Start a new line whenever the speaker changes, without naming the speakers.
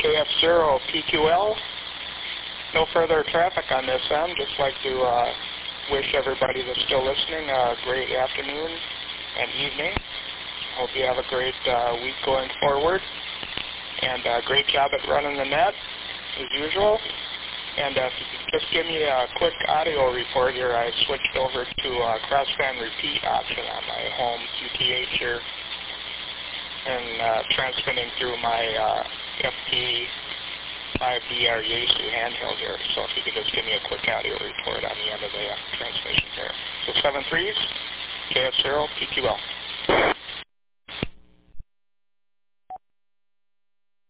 KF0 PQL. No further traffic on this end. Just like to wish everybody that's still listening a great afternoon and evening. Hope you have a great week going forward. And great job at running the net, as usual. And if you could just give me a quick audio report here, I switched over to crossband repeat option on my home QTH here, and transmitting through my FT5DR Yaesu handheld here. So if you could just give me a quick audio report on the end of the transmission here. So 7 3s, KF0, PQL.